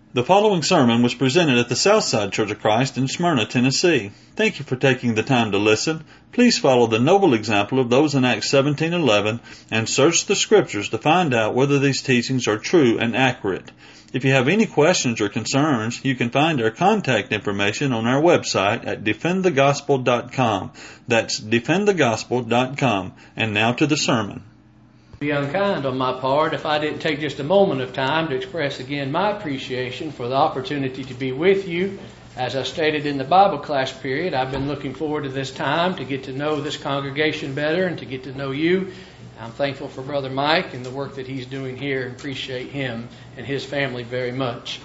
The following sermon was presented at the Southside Church of Christ in Smyrna, Tennessee. Thank you for taking the time to listen. Please follow the noble example of those in Acts 17:11 and search the Scriptures to find out whether these teachings are true and accurate. If you have any questions or concerns, you can find our contact information on our website at defendthegospel.com. That's defendthegospel.com. And now to the sermon. Be unkind on my part if I didn't take just a moment of time to express again my appreciation for the opportunity to be with you. As I stated in the Bible class period, I've been looking forward to this time to get to know this congregation better and to get to know you. I'm thankful for Brother Mike and the work that he's doing here and appreciate him and his family very much.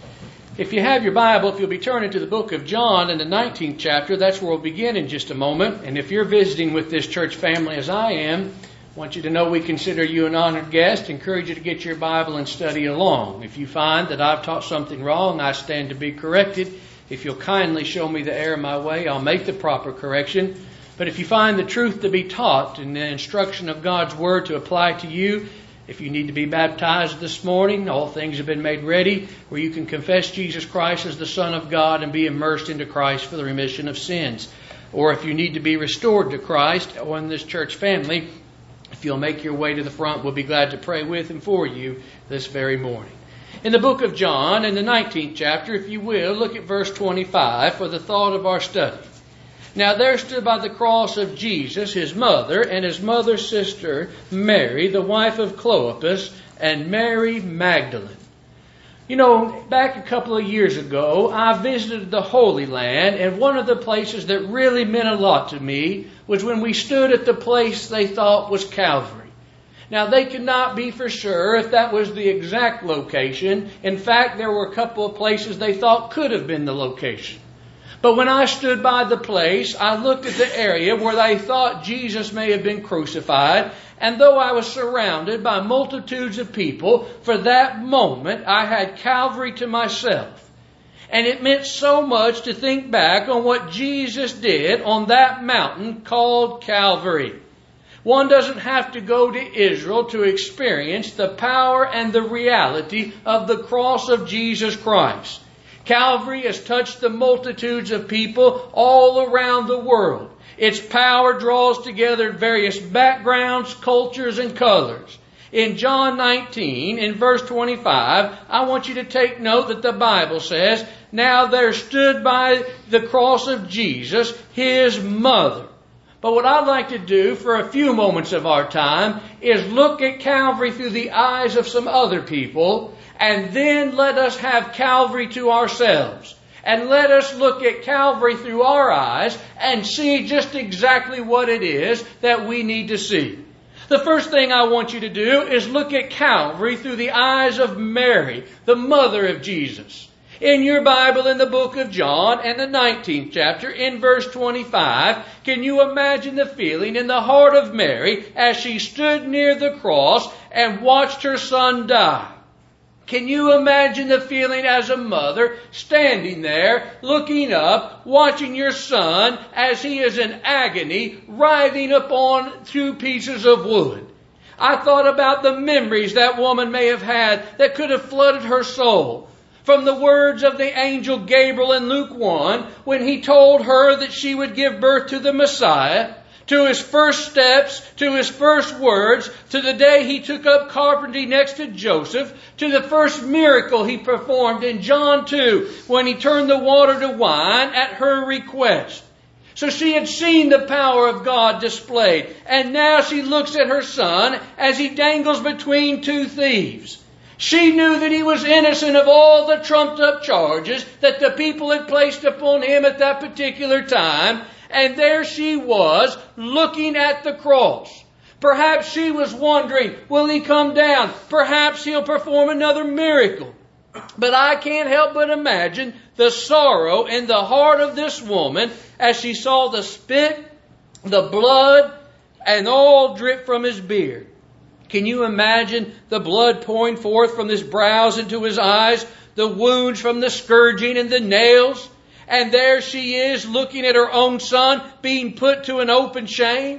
If you have your Bible, if you'll be turning to the book of John in the 19th chapter, that's where we'll begin in just a moment. And if you're visiting with this church family as I am, I want you to know we consider you an honored guest. Encourage you to get your Bible and study along. If you find that I've taught something wrong, I stand to be corrected. If you'll kindly show me the error of my way, I'll make the proper correction. But if you find the truth to be taught and the instruction of God's Word to apply to you, if you need to be baptized this morning, all things have been made ready where you can confess Jesus Christ as the Son of God and be immersed into Christ for the remission of sins. Or if you need to be restored to Christ or in this church family, if you'll make your way to the front, we'll be glad to pray with and for you this very morning. In the book of John, in the 19th chapter, if you will, look at verse 25 for the thought of our study. Now there stood by the cross of Jesus his mother and his mother's sister, Mary, the wife of Clopas, and Mary Magdalene. You know, back a couple of years ago, I visited the Holy Land, and one of the places that really meant a lot to me was when we stood at the place they thought was Calvary. Now, they could not be for sure if that was the exact location. In fact, there were a couple of places they thought could have been the location. But when I stood by the place, I looked at the area where they thought Jesus may have been crucified. And though I was surrounded by multitudes of people, for that moment I had Calvary to myself. And it meant so much to think back on what Jesus did on that mountain called Calvary. One doesn't have to go to Israel to experience the power and the reality of the cross of Jesus Christ. Calvary has touched the multitudes of people all around the world. Its power draws together various backgrounds, cultures, and colors. In John 19, in verse 25, I want you to take note that the Bible says, now there stood by the cross of Jesus his mother. But what I'd like to do for a few moments of our time is look at Calvary through the eyes of some other people, and then let us have Calvary to ourselves. And let us look at Calvary through our eyes and see just exactly what it is that we need to see. The first thing I want you to do is look at Calvary through the eyes of Mary, the mother of Jesus. In your Bible, in the book of John, and the 19th chapter, in verse 25, can you imagine the feeling in the heart of Mary as she stood near the cross and watched her son die? Can you imagine the feeling as a mother standing there, looking up, watching your son as he is in agony, writhing upon 2 pieces of wood? I thought about the memories that woman may have had that could have flooded her soul. From the words of the angel Gabriel in Luke 1, when he told her that she would give birth to the Messiah, to his first steps, to his first words, to the day he took up carpentry next to Joseph, to the first miracle he performed in John 2, when he turned the water to wine at her request. So she had seen the power of God displayed, and now she looks at her son as he dangles between 2 thieves. She knew that he was innocent of all the trumped-up charges that the people had placed upon him at that particular time. And there she was, looking at the cross. Perhaps she was wondering, will he come down? Perhaps he'll perform another miracle. But I can't help but imagine the sorrow in the heart of this woman as she saw the spit, the blood, and all drip from his beard. Can you imagine the blood pouring forth from his brows into his eyes, the wounds from the scourging and the nails? And there she is looking at her own son being put to an open shame.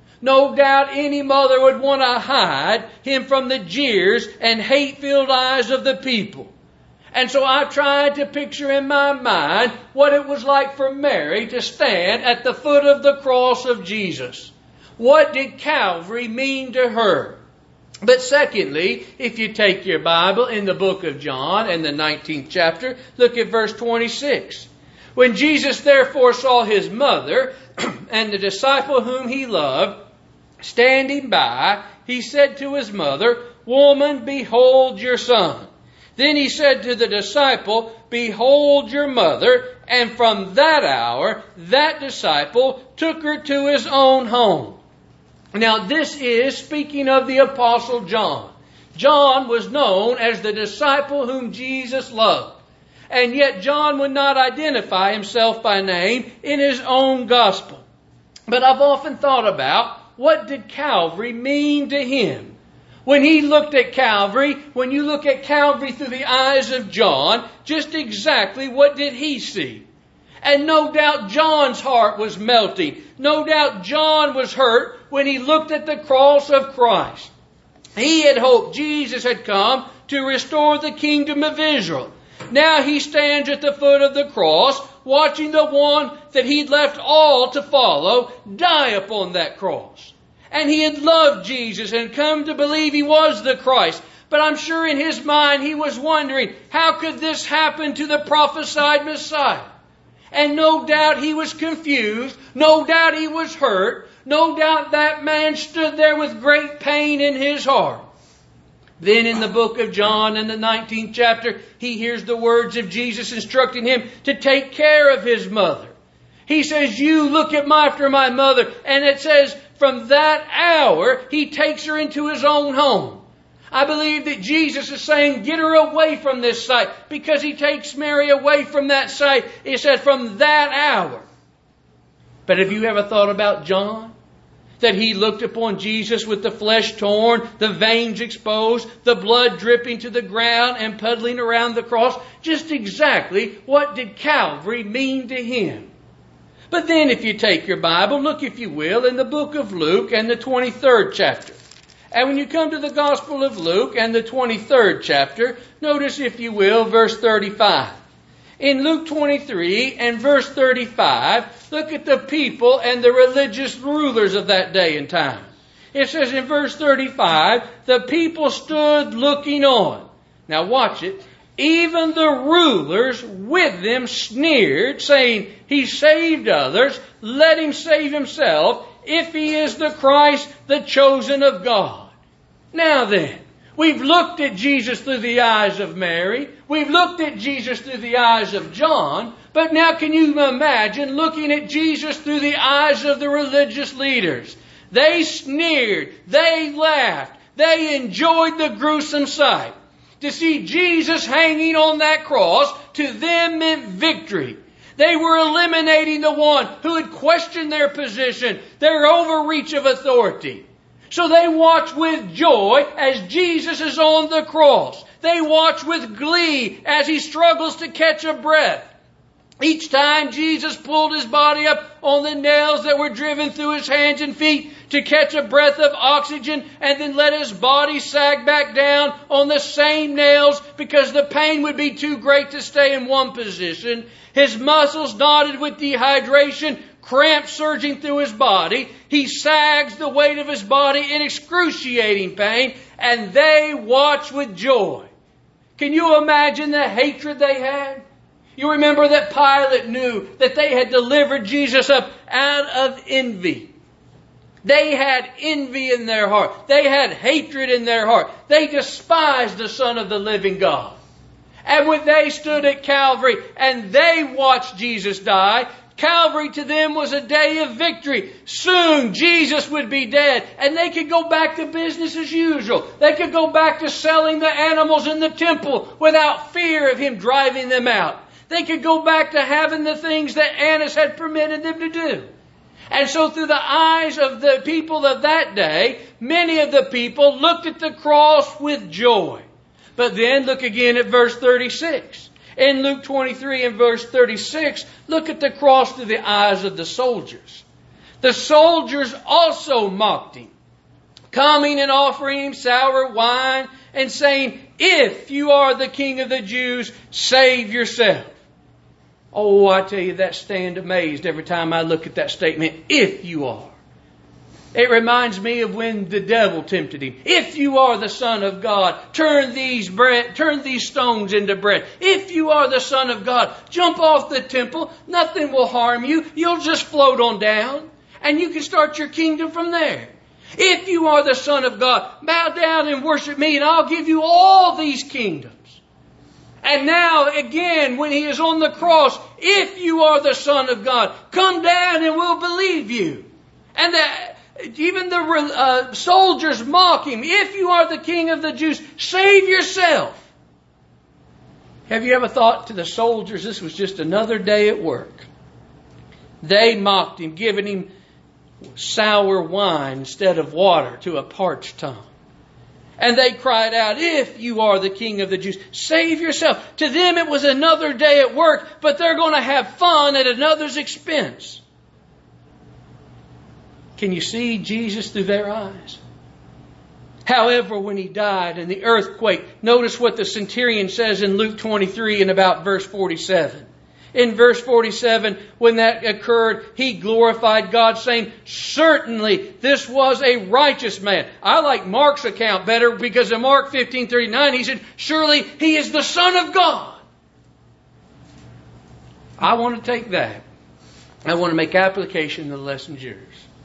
No doubt any mother would want to hide him from the jeers and hate-filled eyes of the people. And so I tried to picture in my mind what it was like for Mary to stand at the foot of the cross of Jesus. What did Calvary mean to her? But secondly, if you take your Bible in the book of John and the 19th chapter, look at verse 26. When Jesus therefore saw his mother and the disciple whom he loved standing by, he said to his mother, Woman, behold your son. Then he said to the disciple, Behold your mother. And from that hour, that disciple took her to his own home. Now this is speaking of the Apostle John. John was known as the disciple whom Jesus loved. And yet John would not identify himself by name in his own gospel. But I've often thought about, what did Calvary mean to him? When he looked at Calvary, when you look at Calvary through the eyes of John, just exactly what did he see? And no doubt John's heart was melting. No doubt John was hurt when he looked at the cross of Christ. He had hoped Jesus had come to restore the kingdom of Israel. Now he stands at the foot of the cross, watching the one that he'd left all to follow die upon that cross. And he had loved Jesus and come to believe he was the Christ. But I'm sure in his mind he was wondering, how could this happen to the prophesied Messiah? And no doubt he was confused. No doubt he was hurt. No doubt that man stood there with great pain in his heart. Then in the book of John in the 19th chapter, he hears the words of Jesus instructing him to take care of his mother. He says, you look after my mother. And it says, from that hour, he takes her into his own home. I believe that Jesus is saying, get her away from this site, because he takes Mary away from that site. He said, from that hour. But have you ever thought about John? That he looked upon Jesus with the flesh torn, the veins exposed, the blood dripping to the ground and puddling around the cross. Just exactly what did Calvary mean to him? But then if you take your Bible, look if you will, in the book of Luke and the 23rd chapter. And when you come to the Gospel of Luke and the 23rd chapter, notice if you will, verse 35. In Luke 23 and verse 35, look at the people and the religious rulers of that day and time. It says in verse 35, the people stood looking on. Now watch it. Even the rulers with them sneered, saying, he saved others, let him save himself, if he is the Christ, the chosen of God. Now then, we've looked at Jesus through the eyes of Mary. We've looked at Jesus through the eyes of John. But now can you imagine looking at Jesus through the eyes of the religious leaders? They sneered. They laughed. They enjoyed the gruesome sight. To see Jesus hanging on that cross, to them meant victory. They were eliminating the one who had questioned their position, their overreach of authority. So they watch with joy as Jesus is on the cross. They watch with glee as he struggles to catch a breath. Each time Jesus pulled his body up on the nails that were driven through his hands and feet to catch a breath of oxygen, and then let his body sag back down on the same nails because the pain would be too great to stay in one position. His muscles knotted with dehydration, cramps surging through his body. He sags the weight of his body in excruciating pain, and they watch with joy. Can you imagine the hatred they had? You remember that Pilate knew that they had delivered Jesus up out of envy. They had envy in their heart. They had hatred in their heart. They despised the Son of the living God. And when they stood at Calvary and they watched Jesus die, Calvary to them was a day of victory. Soon Jesus would be dead and they could go back to business as usual. They could go back to selling the animals in the temple without fear of him driving them out. They could go back to having the things that Annas had permitted them to do. And so through the eyes of the people of that day, many of the people looked at the cross with joy. But then look again at verse 36. In Luke 23 and verse 36, look at the cross through the eyes of the soldiers. The soldiers also mocked him, coming and offering him sour wine and saying, if you are the King of the Jews, save yourself. Oh, I tell you, that stand amazed every time I look at that statement, if you are. It reminds me of when the devil tempted him. If you are the Son of God, turn these stones into bread. If you are the Son of God, jump off the temple. Nothing will harm you. You'll just float on down. And you can start your kingdom from there. If you are the Son of God, bow down and worship me, and I'll give you all these kingdoms. And now, again, when He is on the cross, if you are the Son of God, come down and we'll believe you. And even the soldiers mock Him. If you are the King of the Jews, save yourself. Have you ever thought to the soldiers this was just another day at work? They mocked Him, giving Him sour wine instead of water to a parched tongue. And they cried out, if you are the King of the Jews, save yourself. To them it was another day at work, but they're going to have fun at another's expense. Can you see Jesus through their eyes? However, when He died in the earthquake, notice what the centurion says in Luke 23 and about verse 47. In verse 47, when that occurred, he glorified God, saying, certainly this was a righteous man. I like Mark's account better because in Mark 15:39 he said, surely he is the Son of God. I want to take that. I want to make application of the lessons yours.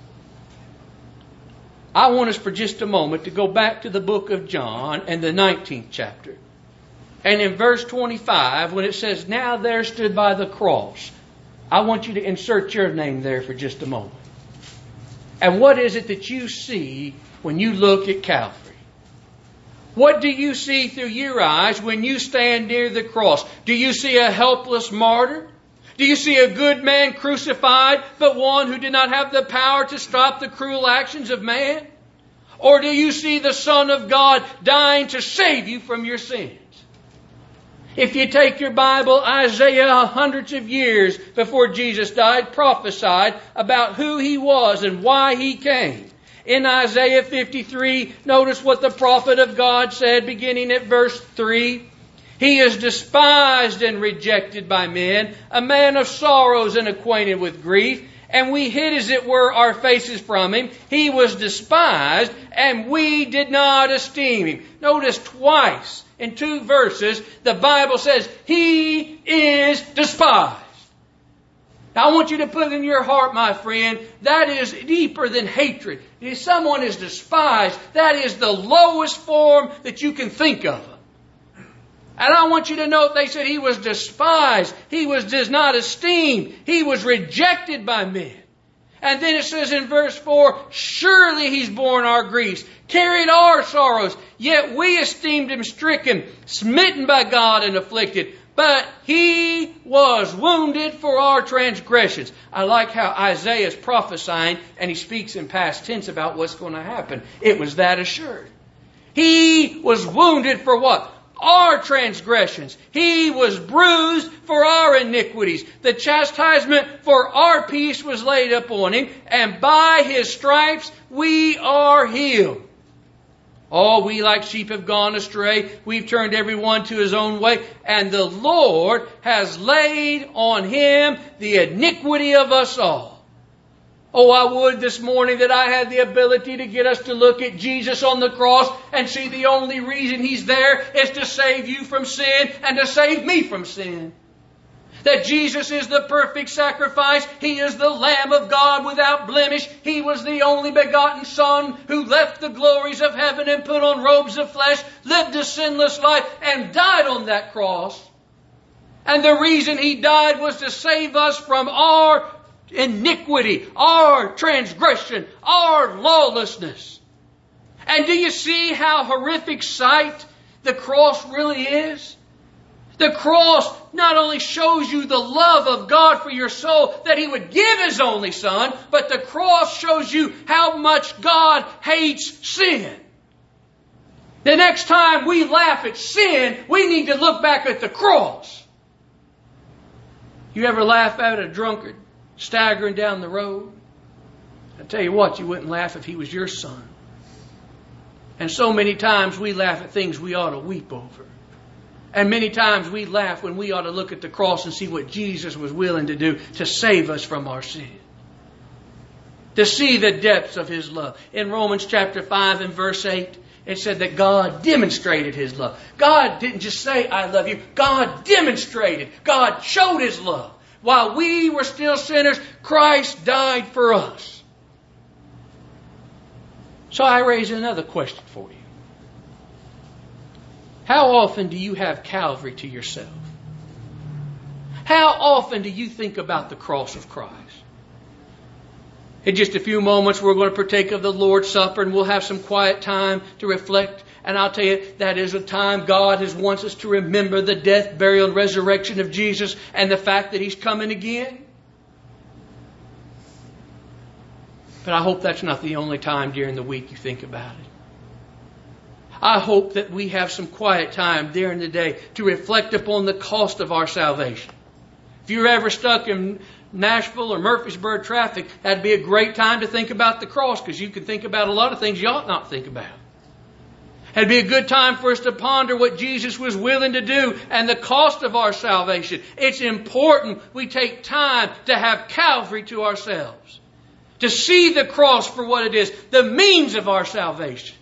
I want us for just a moment to go back to the book of John and the 19th chapter. And in verse 25, when it says, now there stood by the cross, I want you to insert your name there for just a moment. And what is it that you see when you look at Calvary? What do you see through your eyes when you stand near the cross? Do you see a helpless martyr? Do you see a good man crucified, but one who did not have the power to stop the cruel actions of man? Or do you see the Son of God dying to save you from your sins? If you take your Bible, Isaiah, hundreds of years before Jesus died, prophesied about who He was and why He came. In Isaiah 53, notice what the prophet of God said, beginning at verse 3. He is despised and rejected by men, a man of sorrows and acquainted with grief. And we hid, as it were, our faces from Him. He was despised, and we did not esteem Him. Notice twice in 2 verses, the Bible says, He is despised. Now I want you to put in your heart, my friend, that is deeper than hatred. If someone is despised, that is the lowest form that you can think of. And I want you to note they said He was despised. He does not esteemed. He was rejected by men. And then it says in verse 4, surely He's borne our griefs, carried our sorrows, yet we esteemed Him stricken, smitten by God and afflicted. But He was wounded for our transgressions. I like how Isaiah is prophesying and he speaks in past tense about what's going to happen. It was that assured. He was wounded for what? Our transgressions. He was bruised for our iniquities. The chastisement for our peace was laid upon Him, and by His stripes we are healed. All we like sheep have gone astray. We've turned everyone to his own way, and the Lord has laid on Him the iniquity of us all. Oh, I would this morning that I had the ability to get us to look at Jesus on the cross and see the only reason He's there is to save you from sin and to save me from sin. That Jesus is the perfect sacrifice. He is the Lamb of God without blemish. He was the only begotten Son who left the glories of heaven and put on robes of flesh, lived a sinless life, and died on that cross. And the reason He died was to save us from our iniquity, our transgression, our lawlessness. And do you see how horrific sight the cross really is? The cross not only shows you the love of God for your soul, that He would give His only Son, but the cross shows you how much God hates sin. The next time we laugh at sin, we need to look back at the cross. You ever laugh at a drunkard staggering down the road? I tell you what, you wouldn't laugh if he was your son. And so many times we laugh at things we ought to weep over. And many times we laugh when we ought to look at the cross and see what Jesus was willing to do to save us from our sin. To see the depths of His love. In Romans chapter 5 and verse 8, it said that God demonstrated His love. God didn't just say, I love you. God demonstrated. God showed His love. While we were still sinners, Christ died for us. So I raise another question for you. How often do you have Calvary to yourself? How often do you think about the cross of Christ? In just a few moments, we're going to partake of the Lord's Supper, and we'll have some quiet time to reflect. And I'll tell you, that is a time God wants us to remember the death, burial, and resurrection of Jesus and the fact that He's coming again. But I hope that's not the only time during the week you think about it. I hope that we have some quiet time during the day to reflect upon the cost of our salvation. If you're ever stuck in Nashville or Murfreesboro traffic, that'd be a great time to think about the cross, because you can think about a lot of things you ought not think about. It'd be a good time for us to ponder what Jesus was willing to do and the cost of our salvation. It's important we take time to have Calvary to ourselves, to see the cross for what it is, the means of our salvation.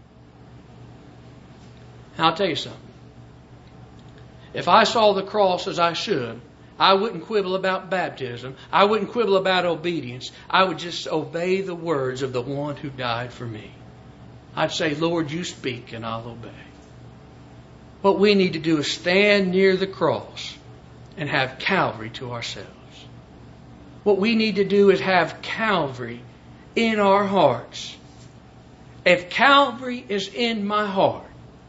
And I'll tell you something. If I saw the cross as I should, I wouldn't quibble about baptism. I wouldn't quibble about obedience. I would just obey the words of the one who died for me. I'd say, Lord, you speak and I'll obey. What we need to do is stand near the cross and have Calvary to ourselves. What we need to do is have Calvary in our hearts. If Calvary is in my heart,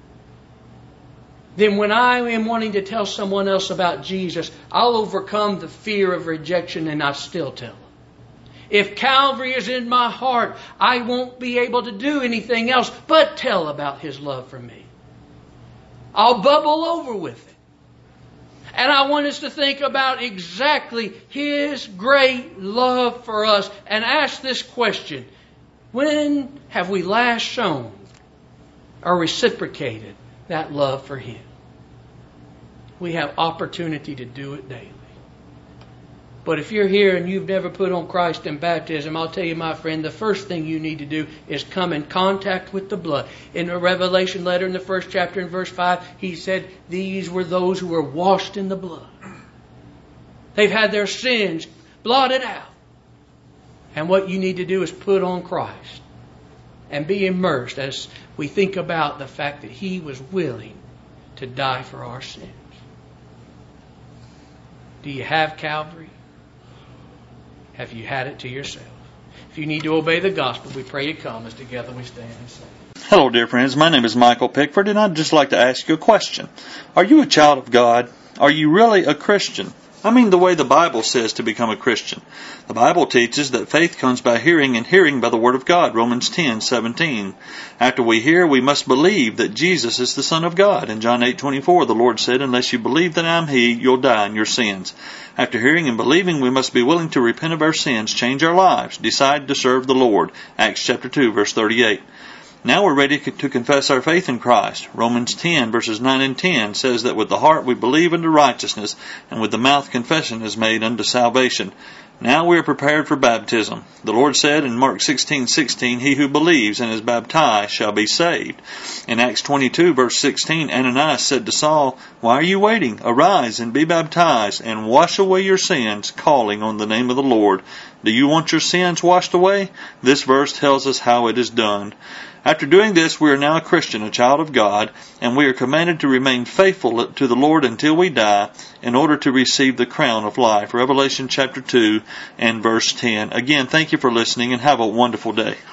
then when I am wanting to tell someone else about Jesus, I'll overcome the fear of rejection and I'll still tell them. If Calvary is in my heart, I won't be able to do anything else but tell about His love for me. I'll bubble over with it. And I want us to think about exactly His great love for us and ask this question: when have we last shown or reciprocated that love for Him? We have opportunity to do it daily. But if you're here and you've never put on Christ in baptism, I'll tell you, my friend, the first thing you need to do is come in contact with the blood. In the Revelation letter in the 1st chapter in verse 5, he said these were those who were washed in the blood. They've had their sins blotted out. And what you need to do is put on Christ and be immersed as we think about the fact that He was willing to die for our sins. Do you have Calvary? Have you had it to yourself? If you need to obey the gospel, we pray you come as together we stand and sing. Hello, dear friends. My name is Michael Pickford, and I'd just like to ask you a question. Are you a child of God? Are you really a Christian? I mean the way the Bible says to become a Christian. The Bible teaches that faith comes by hearing, and hearing by the Word of God, Romans 10:17. After we hear, we must believe that Jesus is the Son of God. In John 8:24, the Lord said, unless you believe that I am He, you'll die in your sins. After hearing and believing, we must be willing to repent of our sins, change our lives, decide to serve the Lord. Acts chapter 2, verse 38. Now we're ready to confess our faith in Christ. Romans 10, verses 9 and 10 says that with the heart we believe unto righteousness, and with the mouth confession is made unto salvation. Now we are prepared for baptism. The Lord said in Mark 16:16, he who believes and is baptized shall be saved. In Acts 22, verse 16, Ananias said to Saul, why are you waiting? Arise and be baptized, and wash away your sins, calling on the name of the Lord. Do you want your sins washed away? This verse tells us how it is done. After doing this, we are now a Christian, a child of God, and we are commanded to remain faithful to the Lord until we die in order to receive the crown of life. Revelation chapter 2 and verse 10. Again, thank you for listening and have a wonderful day.